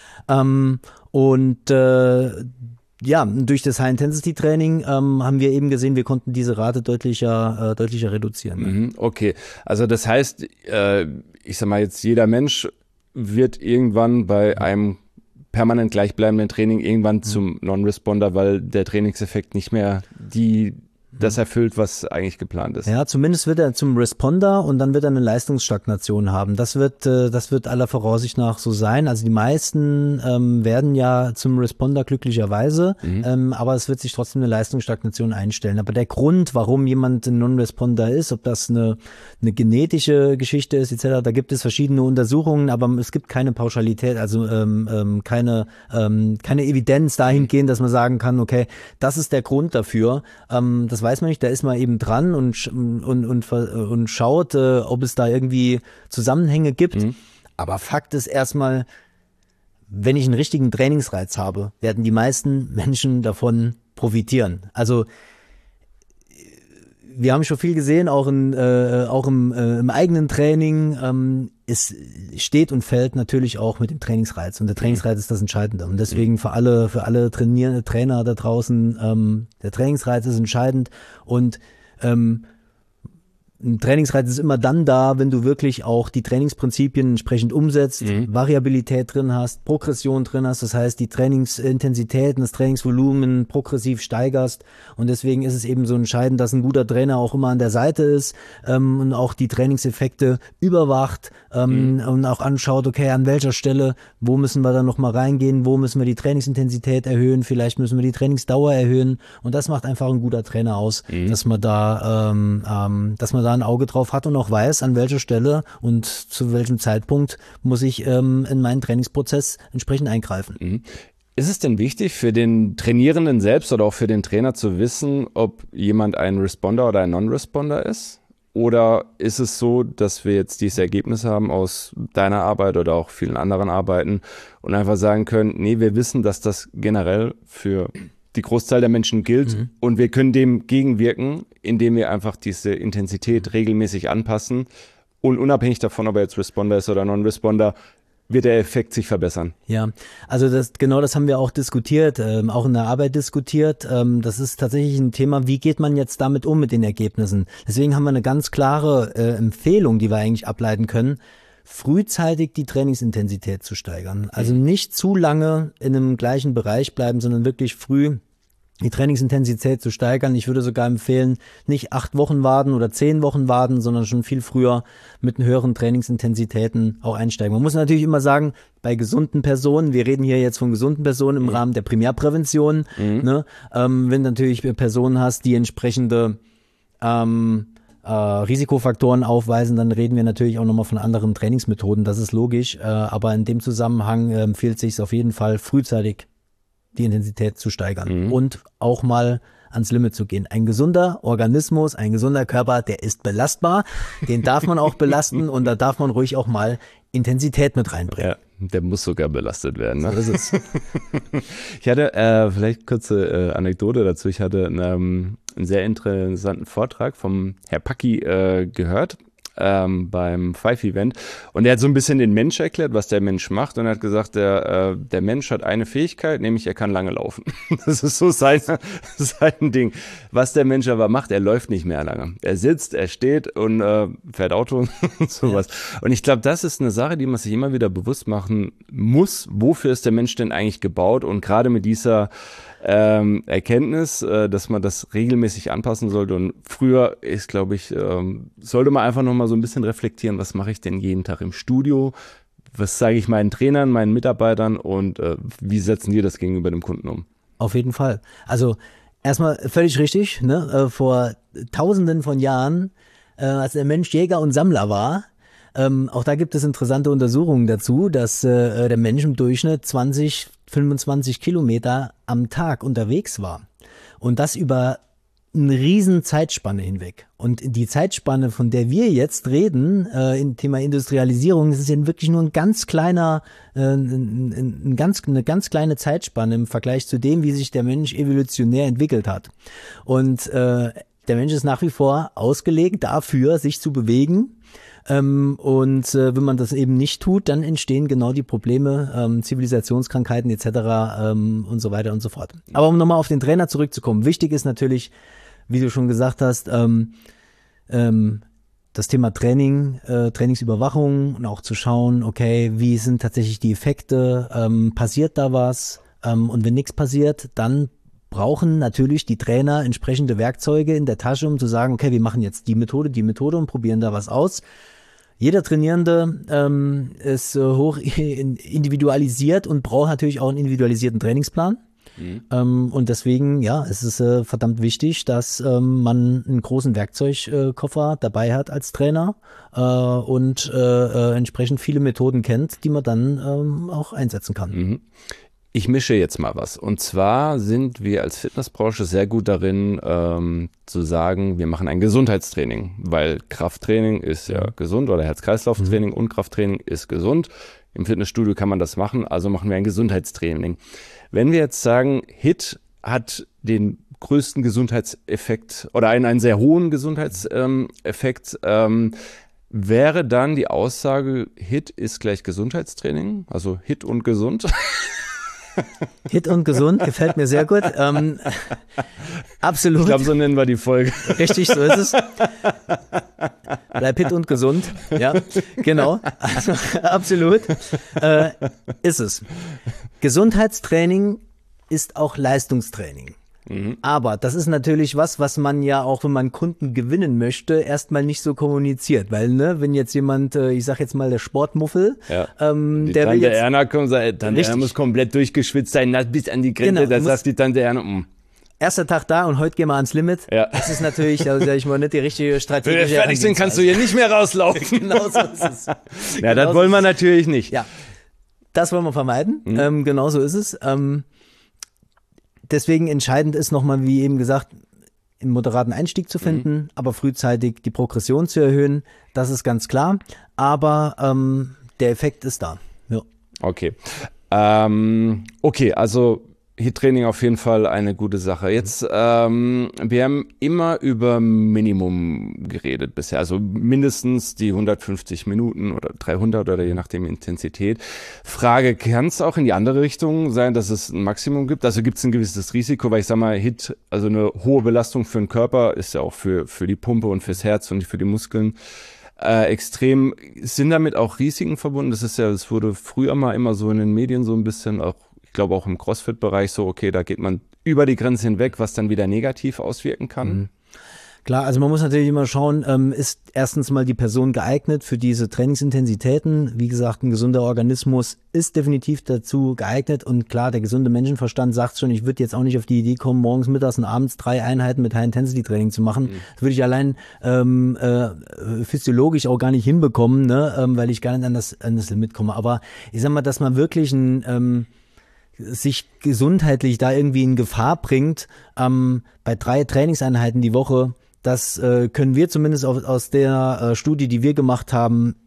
Ähm, und äh, ja, durch das High-Intensity-Training ähm, haben wir eben gesehen, wir konnten diese Rate deutlicher, äh, deutlicher reduzieren. Mhm, okay, also das heißt, äh, ich sag mal jetzt, jeder Mensch wird irgendwann bei einem permanent gleichbleibenden Training irgendwann mhm. zum Non-Responder, weil der Trainingseffekt nicht mehr die das erfüllt, was eigentlich geplant ist. Ja, zumindest wird er zum Responder und dann wird er eine Leistungsstagnation haben. Das wird, äh, das wird aller Voraussicht nach so sein. Also die meisten ähm, werden ja zum Responder glücklicherweise, mhm. ähm, aber es wird sich trotzdem eine Leistungsstagnation einstellen. Aber der Grund, warum jemand ein Non-Responder ist, ob das eine, eine genetische Geschichte ist et cetera, da gibt es verschiedene Untersuchungen, aber es gibt keine Pauschalität, also ähm, ähm, keine, ähm, keine Evidenz dahingehend, dass man sagen kann, okay, das ist der Grund dafür. Ähm, das weiß man nicht, da ist man eben dran und, und, und, und schaut, äh, ob es da irgendwie Zusammenhänge gibt. Mhm. Aber Fakt ist erstmal, wenn ich einen richtigen Trainingsreiz habe, werden die meisten Menschen davon profitieren. Also wir haben schon viel gesehen, auch, in, äh, auch im, äh, im eigenen Training. Ähm, es steht und fällt natürlich auch mit dem Trainingsreiz. Und der Trainingsreiz ist das Entscheidende. Und deswegen für alle, für alle trainierende Trainer da draußen, ähm, der Trainingsreiz ist entscheidend. Und ähm, ein Trainingsreiz ist immer dann da, wenn du wirklich auch die Trainingsprinzipien entsprechend umsetzt, mhm. Variabilität drin hast, Progression drin hast, das heißt die Trainingsintensitäten, das Trainingsvolumen progressiv steigerst und deswegen ist es eben so entscheidend, dass ein guter Trainer auch immer an der Seite ist ähm, und auch die Trainingseffekte überwacht ähm, mhm. und auch anschaut, okay, an welcher Stelle, wo müssen wir dann nochmal reingehen, wo müssen wir die Trainingsintensität erhöhen, vielleicht müssen wir die Trainingsdauer erhöhen und das macht einfach ein guter Trainer aus, mhm. dass man da, ähm, ähm, dass man da ein Auge drauf hat und auch weiß, an welcher Stelle und zu welchem Zeitpunkt muss ich ähm, in meinen Trainingsprozess entsprechend eingreifen. Mhm. Ist es denn wichtig für den Trainierenden selbst oder auch für den Trainer zu wissen, ob jemand ein Responder oder ein Non-Responder ist? Oder ist es so, dass wir jetzt dieses Ergebnis haben aus deiner Arbeit oder auch vielen anderen Arbeiten und einfach sagen können, nee, wir wissen, dass das generell für die Großzahl der Menschen gilt mhm. und wir können dem gegenwirken, indem wir einfach diese Intensität regelmäßig anpassen und unabhängig davon, ob er jetzt Responder ist oder Non-Responder, wird der Effekt sich verbessern. Ja, also das, genau das haben wir auch diskutiert, ähm, auch in der Arbeit diskutiert. Ähm, das ist tatsächlich ein Thema, wie geht man jetzt damit um mit den Ergebnissen? Deswegen haben wir eine ganz klare äh, Empfehlung, die wir eigentlich ableiten können, frühzeitig die Trainingsintensität zu steigern. Also nicht zu lange in einem gleichen Bereich bleiben, sondern wirklich früh die Trainingsintensität zu steigern. Ich würde sogar empfehlen, nicht acht Wochen warten oder zehn Wochen warten, sondern schon viel früher mit höheren Trainingsintensitäten auch einsteigen. Man muss natürlich immer sagen, bei gesunden Personen, wir reden hier jetzt von gesunden Personen im mhm. Rahmen der Primärprävention, mhm. ne, ähm, wenn du natürlich Personen hast, die entsprechende ähm, Äh, Risikofaktoren aufweisen, dann reden wir natürlich auch nochmal von anderen Trainingsmethoden, das ist logisch, äh, aber in dem Zusammenhang äh, empfiehlt sich es auf jeden Fall frühzeitig die Intensität zu steigern mhm. und auch mal ans Limit zu gehen. Ein gesunder Organismus, ein gesunder Körper, der ist belastbar, den darf man auch belasten und da darf man ruhig auch mal Intensität mit reinbringen. Ja, der muss sogar belastet werden. Ne? So ist es. Ich hatte äh, vielleicht kurze äh, Anekdote dazu. Ich hatte ähm, einen sehr interessanten Vortrag vom Herr Packi äh, gehört. ähm, beim Five-Event. Und er hat so ein bisschen den Mensch erklärt, was der Mensch macht. Und er hat gesagt, der, äh, der Mensch hat eine Fähigkeit, nämlich er kann lange laufen. Das ist so sein, sein Ding. Was der Mensch aber macht, er läuft nicht mehr lange. Er sitzt, er steht und äh, fährt Auto und sowas. Ja. Und ich glaube, das ist eine Sache, die man sich immer wieder bewusst machen muss. Wofür ist der Mensch denn eigentlich gebaut? Und gerade mit dieser Ähm, Erkenntnis, äh, dass man das regelmäßig anpassen sollte. Und früher ist, glaube ich, ähm, sollte man einfach nochmal so ein bisschen reflektieren, was mache ich denn jeden Tag im Studio, was zeige ich meinen Trainern, meinen Mitarbeitern und äh, wie setzen die das gegenüber dem Kunden um? Auf jeden Fall. Also erstmal völlig richtig, ne? Äh, vor tausenden von Jahren, äh, als der Mensch Jäger und Sammler war, ähm, auch da gibt es interessante Untersuchungen dazu, dass äh, der Mensch im Durchschnitt zwanzig, fünfundzwanzig Kilometer am Tag unterwegs war. Und das über eine riesen Zeitspanne hinweg. Und die Zeitspanne, von der wir jetzt reden, äh, im Thema Industrialisierung, das ist ja wirklich nur ein ganz kleiner, äh, ein, ein ganz, eine ganz kleine Zeitspanne im Vergleich zu dem, wie sich der Mensch evolutionär entwickelt hat. Und äh, der Mensch ist nach wie vor ausgelegt dafür, sich zu bewegen. Ähm, und äh, wenn man das eben nicht tut, dann entstehen genau die Probleme, ähm, Zivilisationskrankheiten et cetera ähm, und so weiter und so fort. Aber um nochmal auf den Trainer zurückzukommen, wichtig ist natürlich, wie du schon gesagt hast, ähm, ähm, das Thema Training, äh, Trainingsüberwachung und auch zu schauen, okay, wie sind tatsächlich die Effekte, ähm, passiert da was? Ähm, und wenn nichts passiert, dann brauchen natürlich die Trainer entsprechende Werkzeuge in der Tasche, um zu sagen, okay, wir machen jetzt die Methode, die Methode und probieren da was aus. Jeder Trainierende ähm, ist äh, hoch individualisiert und braucht natürlich auch einen individualisierten Trainingsplan. Mhm. Ähm, und deswegen, ja, es ist äh, verdammt wichtig, dass ähm, man einen großen Werkzeugkoffer dabei hat als Trainer äh, und äh, äh, entsprechend viele Methoden kennt, die man dann ähm, auch einsetzen kann. Mhm. Ich mische jetzt mal was. Und zwar sind wir als Fitnessbranche sehr gut darin, ähm, zu sagen, wir machen ein Gesundheitstraining, weil Krafttraining ist ja gesund oder Herz-Kreislauf-Training mhm. und Krafttraining ist gesund. Im Fitnessstudio kann man das machen, also machen wir ein Gesundheitstraining. Wenn wir jetzt sagen, H I T hat den größten Gesundheitseffekt oder einen, einen sehr hohen Gesundheitseffekt, ähm, wäre dann die Aussage, H I T ist gleich Gesundheitstraining, also H I T und gesund? Hit und gesund, gefällt mir sehr gut. Ähm, absolut. Ich glaube, so nennen wir die Folge. Richtig, so ist es. Bleib hit und gesund. Ja, genau. Also, absolut. Äh, ist es. Gesundheitstraining ist auch Leistungstraining. Mhm. Aber das ist natürlich was, was man ja auch, wenn man Kunden gewinnen möchte, erstmal nicht so kommuniziert. Weil, ne, wenn jetzt jemand, äh, ich sag jetzt mal der Sportmuffel, ja. ähm, die der Tante will jetzt, Erna kommt, sagt, Tante Erna muss komplett durchgeschwitzt sein, bis an die Grenze, genau, da sagt die Tante Erna, mh. erster Tag da und heute gehen wir ans Limit. Ja. Das ist natürlich, also sag ich mal, nicht die richtige Strategie. Wenn wir fertig sind, kannst du hier nicht mehr rauslaufen. Genau so ist es. Ja, genau das so wollen wir natürlich nicht. Ja, das wollen wir vermeiden. Mhm. Ähm, genau so ist es. Ähm, Deswegen entscheidend ist nochmal, wie eben gesagt, einen moderaten Einstieg zu finden, mhm. aber frühzeitig die Progression zu erhöhen. Das ist ganz klar. Aber ähm, der Effekt ist da. Ja. Okay. Ähm, okay, also H I T-Training auf jeden Fall eine gute Sache. Jetzt, ähm, wir haben immer über Minimum geredet bisher, also mindestens die hundertfünfzig Minuten oder dreihundert oder je nachdem Intensität. Frage, kann es auch in die andere Richtung sein, dass es ein Maximum gibt? Also gibt es ein gewisses Risiko, weil ich sag mal, H I T, also eine hohe Belastung für den Körper, ist ja auch für, für die Pumpe und fürs Herz und für die Muskeln äh, extrem. Sind damit auch Risiken verbunden? Das ist ja, das wurde früher mal immer so in den Medien so ein bisschen auch, ich glaube auch im CrossFit-Bereich so, okay, da geht man über die Grenze hinweg, was dann wieder negativ auswirken kann. Mhm. Klar, also man muss natürlich immer schauen, ähm, ist erstens mal die Person geeignet für diese Trainingsintensitäten. Wie gesagt, ein gesunder Organismus ist definitiv dazu geeignet und klar, der gesunde Menschenverstand sagt schon, ich würde jetzt auch nicht auf die Idee kommen, morgens, mittags und abends drei Einheiten mit High-Intensity-Training zu machen. Mhm. Das würde ich allein ähm, äh, physiologisch auch gar nicht hinbekommen, ne, ähm, weil ich gar nicht an das, an das Limit komme. Aber ich sag mal, dass man wirklich ein ähm, sich gesundheitlich da irgendwie in Gefahr bringt, ähm, bei drei Trainingseinheiten die Woche, das äh, können wir zumindest aus, aus der äh, Studie, die wir gemacht haben,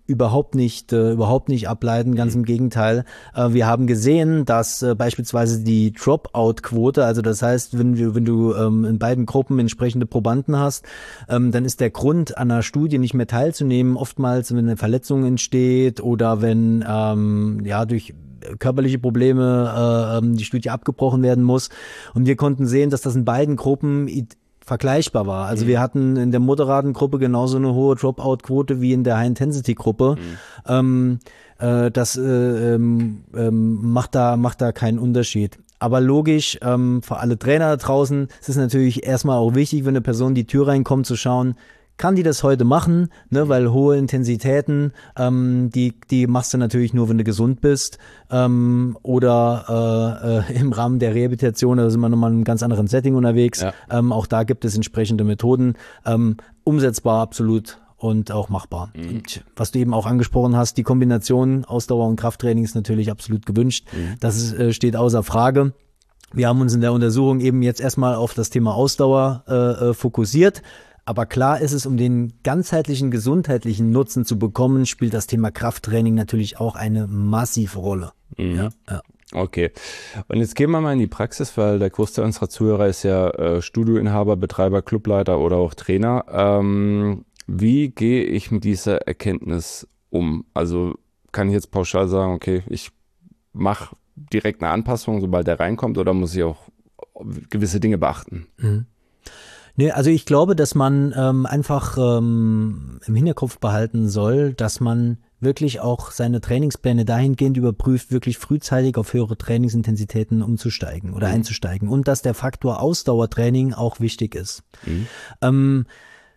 überhaupt nicht, äh, überhaupt nicht ableiten, ganz im Gegenteil. Äh, wir haben gesehen, dass äh, beispielsweise die Dropout-Quote, also das heißt, wenn du, wenn du ähm, in beiden Gruppen entsprechende Probanden hast, ähm, dann ist der Grund, an einer Studie nicht mehr teilzunehmen, oftmals, wenn eine Verletzung entsteht oder wenn ähm, ja durch körperliche Probleme äh, die Studie abgebrochen werden muss. Und wir konnten sehen, dass das in beiden Gruppen vergleichbar war. Also mhm. wir hatten in der moderaten Gruppe genauso eine hohe Dropout-Quote wie in der High-Intensity-Gruppe. Mhm. Ähm, äh, das äh, ähm, ähm, macht da macht da keinen Unterschied. Aber logisch, ähm, für alle Trainer da draußen, es ist natürlich erstmal auch wichtig, wenn eine Person in die Tür reinkommt, zu schauen, kann die das heute machen, ne, weil hohe Intensitäten, ähm, die die machst du natürlich nur, wenn du gesund bist, ähm, oder äh, äh, im Rahmen der Rehabilitation, da sind wir nochmal in einem ganz anderen Setting unterwegs. Ja. Ähm, auch da gibt es entsprechende Methoden, ähm, umsetzbar absolut und auch machbar. Mhm. Und was du eben auch angesprochen hast, die Kombination Ausdauer und Krafttraining ist natürlich absolut gewünscht. Mhm. Das ist, äh, steht außer Frage. Wir haben uns in der Untersuchung eben jetzt erstmal auf das Thema Ausdauer äh, fokussiert. Aber klar ist es, um den ganzheitlichen gesundheitlichen Nutzen zu bekommen, spielt das Thema Krafttraining natürlich auch eine massive Rolle. Mhm. Ja, ja. Okay. Und jetzt gehen wir mal in die Praxis, weil der Großteil unserer Zuhörer ist ja äh, Studioinhaber, Betreiber, Clubleiter oder auch Trainer. Ähm, wie gehe ich mit dieser Erkenntnis um? Also kann ich jetzt pauschal sagen, okay, ich mache direkt eine Anpassung, sobald der reinkommt, oder muss ich auch gewisse Dinge beachten? Mhm. Nee, also ich glaube, dass man ähm, einfach ähm, im Hinterkopf behalten soll, dass man wirklich auch seine Trainingspläne dahingehend überprüft, wirklich frühzeitig auf höhere Trainingsintensitäten umzusteigen oder mhm. einzusteigen, und dass der Faktor Ausdauertraining auch wichtig ist. Mhm. Ähm,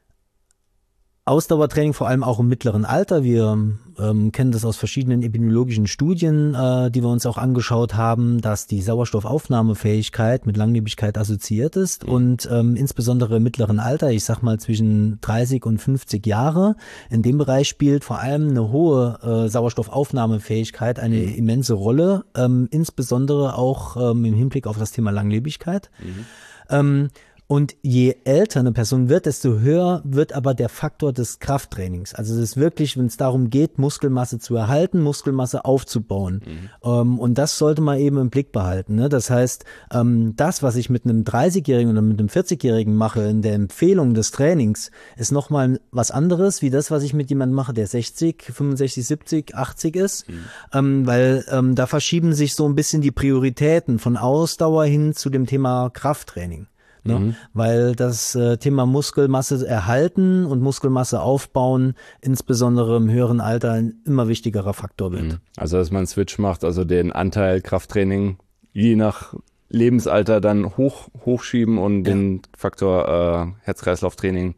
Ausdauertraining vor allem auch im mittleren Alter. Wir ähm, kennen das aus verschiedenen epidemiologischen Studien, äh, die wir uns auch angeschaut haben, dass die Sauerstoffaufnahmefähigkeit mit Langlebigkeit assoziiert ist, mhm. und ähm, insbesondere im mittleren Alter, ich sag mal zwischen dreißig und fünfzig Jahre, in dem Bereich spielt vor allem eine hohe äh, Sauerstoffaufnahmefähigkeit eine mhm. immense Rolle, ähm, insbesondere auch ähm, im Hinblick auf das Thema Langlebigkeit. Mhm. Ähm, Und je älter eine Person wird, desto höher wird aber der Faktor des Krafttrainings. Also es ist wirklich, wenn es darum geht, Muskelmasse zu erhalten, Muskelmasse aufzubauen. Mhm. Ähm, und das sollte man eben im Blick behalten. Ne? Das heißt, ähm, das, was ich mit einem dreißigjährigen oder mit einem vierzigjährigen mache in der Empfehlung des Trainings, ist nochmal was anderes, wie das, was ich mit jemandem mache, der sechzig, fünfundsechzig, siebzig, achtzig ist. Mhm. Ähm, weil ähm, da verschieben sich so ein bisschen die Prioritäten von Ausdauer hin zu dem Thema Krafttraining. Ne? Mhm. Weil das äh, Thema Muskelmasse erhalten und Muskelmasse aufbauen, insbesondere im höheren Alter, ein immer wichtigerer Faktor wird. Also dass man einen Switch macht, also den Anteil Krafttraining je nach Lebensalter dann hoch hochschieben und ja. den Faktor äh, Herz-Kreislauf-Training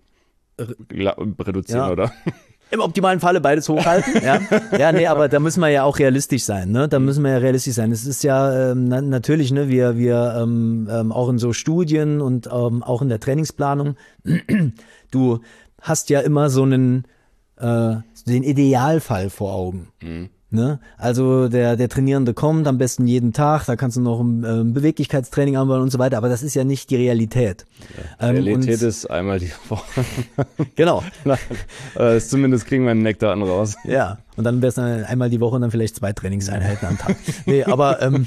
reduzieren, ja. oder? Im optimalen Falle beides hochhalten, ja. Ja, nee, aber da müssen wir ja auch realistisch sein, ne? Da müssen wir ja realistisch sein. Es ist ja ähm, na, natürlich, ne, wir wir ähm, ähm, auch in so Studien und ähm, auch in der Trainingsplanung, du hast ja immer so einen äh, den Idealfall vor Augen. Mhm. Ne? Also der der Trainierende kommt am besten jeden Tag, da kannst du noch ein äh, Beweglichkeitstraining anbauen und so weiter, aber das ist ja nicht die Realität. Ja, Realität ähm, ist einmal die Woche. Genau. äh, zumindest kriegen wir einen Nektar an raus. Ja, und dann wäre es dann einmal die Woche und dann vielleicht zwei Trainingseinheiten am Tag. Nee, aber ähm,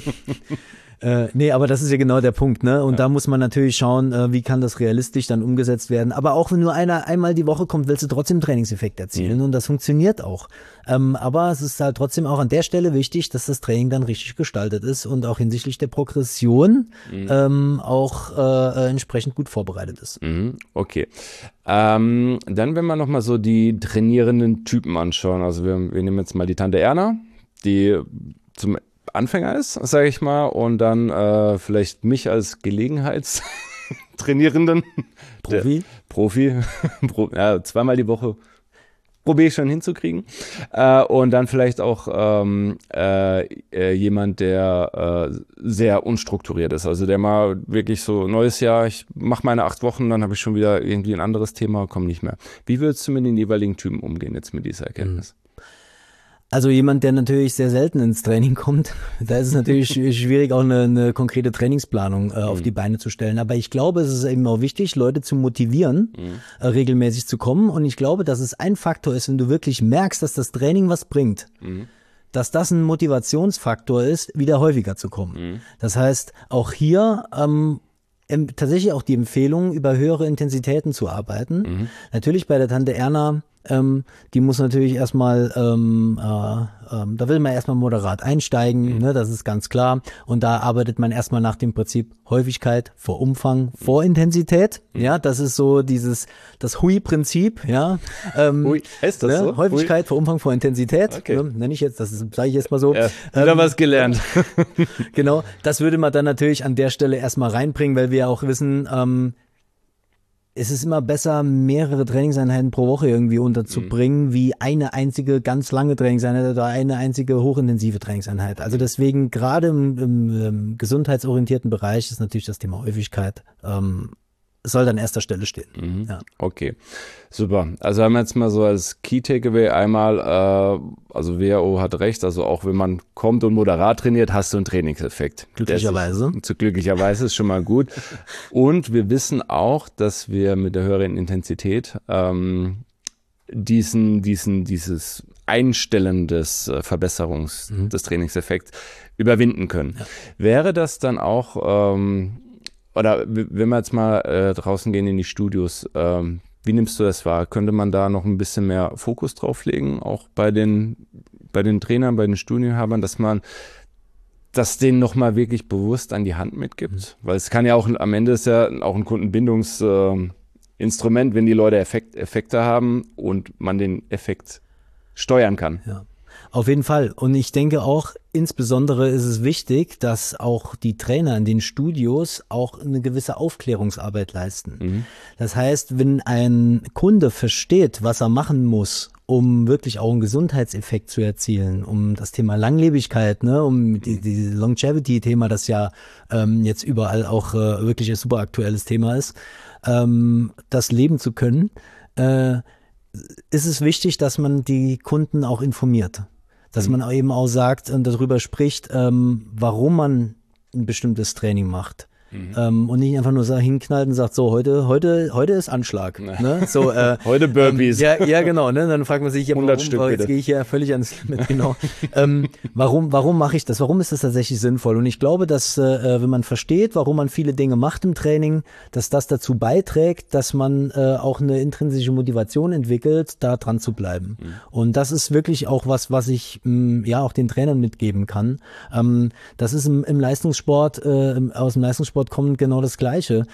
Äh, nee, aber das ist ja genau der Punkt, ne? Und ja. da muss man natürlich schauen, äh, wie kann das realistisch dann umgesetzt werden. Aber auch wenn nur einer einmal die Woche kommt, willst du trotzdem Trainingseffekt erzielen. Mhm. Und das funktioniert auch. Ähm, aber es ist halt trotzdem auch an der Stelle wichtig, dass das Training dann richtig gestaltet ist und auch hinsichtlich der Progression mhm. ähm, auch äh, entsprechend gut vorbereitet ist. Mhm. Okay. Ähm, dann, wenn wir nochmal so die trainierenden Typen anschauen. Also wir, wir nehmen jetzt mal die Tante Erna, die zum Anfänger ist, sage ich mal, und dann äh, vielleicht mich als Gelegenheitstrainierenden. Profi? Der, Profi, Pro, ja, zweimal die Woche probiere ich schon hinzukriegen. Äh, und dann vielleicht auch ähm, äh, äh, jemand, der äh, sehr unstrukturiert ist. Also der mal wirklich so, neues Jahr, ich mache meine acht Wochen, dann habe ich schon wieder irgendwie ein anderes Thema, komme nicht mehr. Wie würdest du mit den jeweiligen Typen umgehen jetzt mit dieser Erkenntnis? Also jemand, der natürlich sehr selten ins Training kommt, da ist es natürlich schwierig, auch eine, eine konkrete Trainingsplanung äh, auf mhm. die Beine zu stellen. Aber ich glaube, es ist eben auch wichtig, Leute zu motivieren, mhm. äh, regelmäßig zu kommen. Und ich glaube, dass es ein Faktor ist, wenn du wirklich merkst, dass das Training was bringt, mhm. dass das ein Motivationsfaktor ist, wieder häufiger zu kommen. Mhm. Das heißt, auch hier ähm, tatsächlich auch die Empfehlung, über höhere Intensitäten zu arbeiten. Mhm. Natürlich bei der Tante Erna, ähm, die muss natürlich erstmal, ähm, äh, ähm, da will man erstmal moderat einsteigen, mhm. ne, das ist ganz klar. Und da arbeitet man erstmal nach dem Prinzip Häufigkeit vor Umfang, vor Intensität. Mhm. Ja, das ist so dieses, das Hui-Prinzip, ja. Ähm, Hui, heißt das ne? so? Häufigkeit Hui. vor Umfang, vor Intensität. Okay. Ne, nenne ich jetzt, das sage ich jetzt mal so. Ja, wieder ähm, was gelernt. Genau, das würde man dann natürlich an der Stelle erstmal reinbringen, weil wir auch wissen, ähm, es ist immer besser, mehrere Trainingseinheiten pro Woche irgendwie unterzubringen, mhm. wie eine einzige ganz lange Trainingseinheit oder eine einzige hochintensive Trainingseinheit. Also deswegen gerade im, im, im gesundheitsorientierten Bereich ist natürlich das Thema Häufigkeit ähm, soll an erster Stelle stehen. Mhm. Ja. Okay, super. Also haben wir jetzt mal so als Key Takeaway einmal, äh, also W H O hat recht, also auch wenn man kommt und moderat trainiert, hast du einen Trainingseffekt. Glücklicherweise. Ist, zu glücklicherweise ist schon mal gut. Und wir wissen auch, dass wir mit der höheren Intensität ähm, diesen, diesen, dieses Einstellen des äh, Verbesserungs, mhm. des Trainingseffekts überwinden können. Ja. Wäre das dann auch ähm, oder wenn wir jetzt mal äh, draußen gehen in die Studios, ähm, wie nimmst du das wahr? Könnte man da noch ein bisschen mehr Fokus drauf legen, auch bei den, bei den Trainern, bei den Studioinhabern, dass man das denen nochmal wirklich bewusst an die Hand mitgibt? Mhm. Weil es kann ja auch, am Ende ist ja auch ein Kundenbindungsinstrument, äh, wenn die Leute Effekt, Effekte haben und man den Effekt steuern kann. Ja. Auf jeden Fall. Und ich denke auch, insbesondere ist es wichtig, dass auch die Trainer in den Studios auch eine gewisse Aufklärungsarbeit leisten. Mhm. Das heißt, wenn ein Kunde versteht, was er machen muss, um wirklich auch einen Gesundheitseffekt zu erzielen, um das Thema Langlebigkeit, ne, um die, die Longevity-Thema, das ja ähm, jetzt überall auch äh, wirklich ein super aktuelles Thema ist, ähm, das leben zu können, äh, ist es wichtig, dass man die Kunden auch informiert. Dass man eben auch sagt und darüber spricht, ähm, warum man ein bestimmtes Training macht. Mhm. Ähm, und nicht einfach nur so hinknallt und sagt, so, heute, heute, heute ist Anschlag. Ne? So, äh, heute Burpees. Ähm, ja, ja, genau. Ne? Dann fragt man sich, ja, warum, Stück, jetzt gehe ich ja völlig ans Limit, genau. ähm, warum, warum mache ich das? Warum ist das tatsächlich sinnvoll? Und ich glaube, dass, äh, wenn man versteht, warum man viele Dinge macht im Training, dass das dazu beiträgt, dass man äh, auch eine intrinsische Motivation entwickelt, da dran zu bleiben. Mhm. Und das ist wirklich auch was, was ich mh, ja auch den Trainern mitgeben kann. Ähm, das ist im, im Leistungssport, äh, im, aus dem Leistungssport kommt genau das Gleiche.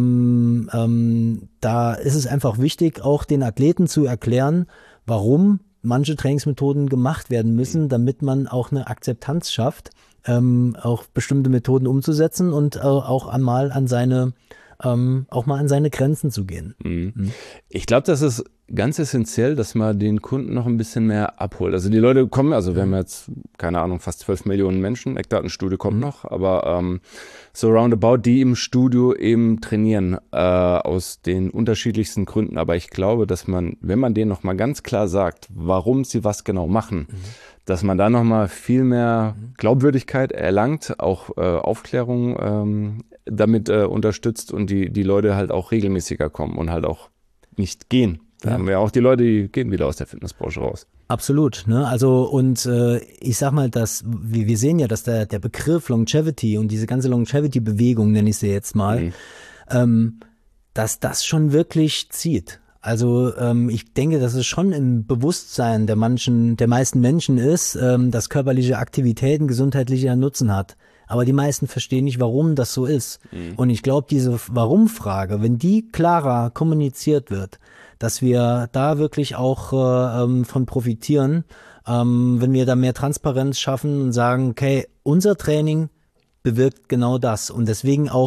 Ähm, ähm, da ist es einfach wichtig, auch den Athleten zu erklären, warum manche Trainingsmethoden gemacht werden müssen, damit man auch eine Akzeptanz schafft, ähm, auch bestimmte Methoden umzusetzen und äh, auch einmal an seine Ähm, auch mal an seine Grenzen zu gehen. Mhm. Mhm. Ich glaube, das ist ganz essentiell, dass man den Kunden noch ein bisschen mehr abholt. Also die Leute kommen, also wir haben jetzt, keine Ahnung, fast zwölf Millionen Menschen, Eckdatenstudie kommt mhm. noch, aber ähm, so roundabout, die im Studio eben trainieren, äh, aus den unterschiedlichsten Gründen. Aber ich glaube, dass man, wenn man denen noch mal ganz klar sagt, warum sie was genau machen, mhm. dass man da noch mal viel mehr Glaubwürdigkeit erlangt, auch äh, Aufklärung ähm, damit äh, unterstützt und die, die Leute halt auch regelmäßiger kommen und halt auch nicht gehen. Da ja. haben wir auch die Leute, die gehen wieder aus der Fitnessbranche raus. Absolut, ne? Also und äh, ich sag mal, dass wir, wir sehen ja, dass der der Begriff Longevity und diese ganze Longevity-Bewegung, nenne ich sie jetzt mal, mhm. ähm, dass das schon wirklich zieht. Also ähm, ich denke, dass es schon im Bewusstsein der manchen, der meisten Menschen ist, ähm, dass körperliche Aktivitäten gesundheitlicher Nutzen hat. Aber die meisten verstehen nicht, warum das so ist. Mhm. Und ich glaube, diese Warum-Frage, wenn die klarer kommuniziert wird, dass wir da wirklich auch äh, ähm, von profitieren, ähm, wenn wir da mehr Transparenz schaffen und sagen, okay, unser Training bewirkt genau das. Und deswegen auch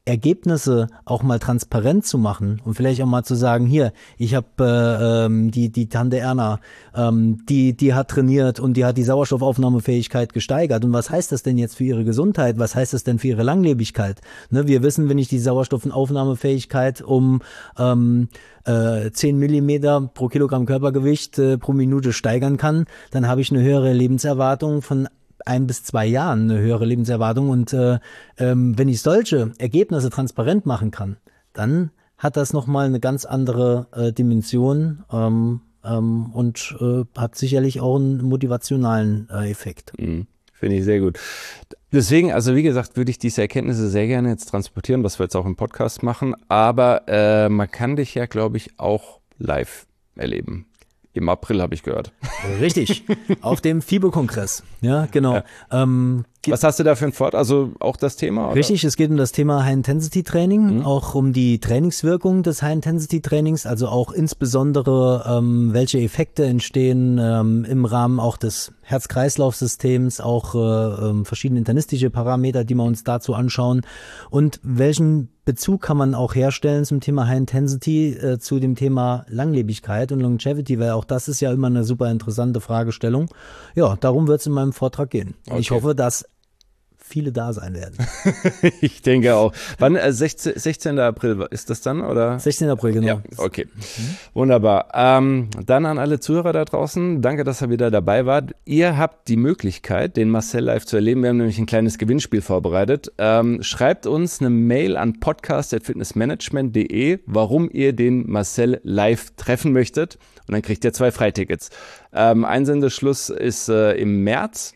Ergebnisse auch mal transparent zu machen und vielleicht auch mal zu sagen, hier, ich habe äh, ähm, die die Tante Erna, ähm, die die hat trainiert und die hat die Sauerstoffaufnahmefähigkeit gesteigert. Und was heißt das denn jetzt für ihre Gesundheit? Was heißt das denn für ihre Langlebigkeit? Ne, wir wissen, wenn ich die Sauerstoffaufnahmefähigkeit um ähm, äh, zehn Millimeter pro Kilogramm Körpergewicht äh, pro Minute steigern kann, dann habe ich eine höhere Lebenserwartung von ein bis zwei Jahren, eine höhere Lebenserwartung. Und äh, ähm, wenn ich solche Ergebnisse transparent machen kann, dann hat das nochmal eine ganz andere äh, Dimension ähm, ähm, und äh, hat sicherlich auch einen motivationalen äh, Effekt. Mhm. Finde ich sehr gut. Deswegen, also wie gesagt, würde ich diese Erkenntnisse sehr gerne jetzt transportieren, was wir jetzt auch im Podcast machen. Aber äh, man kann dich ja, glaube ich, auch live erleben. Im April habe ich gehört. Richtig, auf dem FIBO-Kongress. Ja, genau. Ja. Ähm, Was hast du da für ein Fort? Also auch das Thema? Oder? Richtig, es geht um das Thema High-Intensity-Training, mhm. auch um die Trainingswirkung des High-Intensity-Trainings, also auch insbesondere, ähm, welche Effekte entstehen ähm, im Rahmen auch des Herz-Kreislauf-Systems, auch äh, ähm, verschiedene internistische Parameter, die wir uns dazu anschauen und welchen Bezug kann man auch herstellen zum Thema High Intensity, äh, zu dem Thema Langlebigkeit und Longevity, weil auch das ist ja immer eine super interessante Fragestellung. Ja, darum wird es in meinem Vortrag gehen. Okay. Ich hoffe, dass viele da sein werden. Ich denke auch. Wann? Äh, sechzehnten April ist das dann, oder? sechzehnten April, genau. Ja, okay. Mhm. Wunderbar. Ähm, dann an alle Zuhörer da draußen. Danke, dass ihr wieder dabei wart. Ihr habt die Möglichkeit, den Marcel live zu erleben. Wir haben nämlich ein kleines Gewinnspiel vorbereitet. Ähm, schreibt uns eine Mail an podcast at fitnessmanagement punkt de, warum ihr den Marcel live treffen möchtet. Und dann kriegt ihr zwei Freitickets. Ähm, Einsendeschluss ist äh, im März.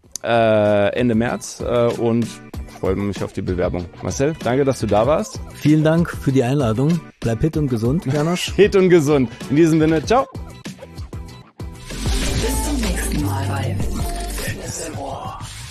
Äh, Ende März äh, und freue mich auf die Bewerbung. Marcel, danke, dass du da warst. Vielen Dank für die Einladung. Bleib fit und gesund, Janosch. Fit und gesund. In diesem Sinne, ciao. Bis zum nächsten Mal bei Fitness im Ohr.